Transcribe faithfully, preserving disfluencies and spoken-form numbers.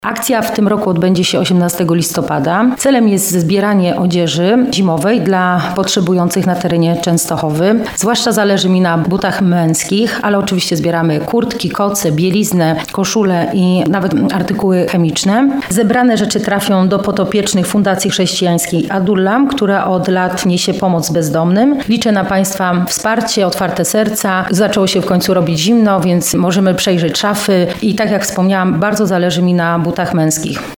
Akcja w tym roku odbędzie się osiemnastego listopada. Celem jest zbieranie odzieży zimowej dla potrzebujących na terenie Częstochowy. Zwłaszcza zależy mi na butach męskich, ale oczywiście zbieramy kurtki, koce, bieliznę, koszule i nawet artykuły chemiczne. Zebrane rzeczy trafią do podopiecznych Fundacji Chrześcijańskiej Adullam, która od lat niesie pomoc bezdomnym. Liczę na Państwa wsparcie, otwarte serca. Zaczęło się w końcu robić zimno, więc możemy przejrzeć szafy i tak jak wspomniałam, bardzo zależy mi na butach męskich.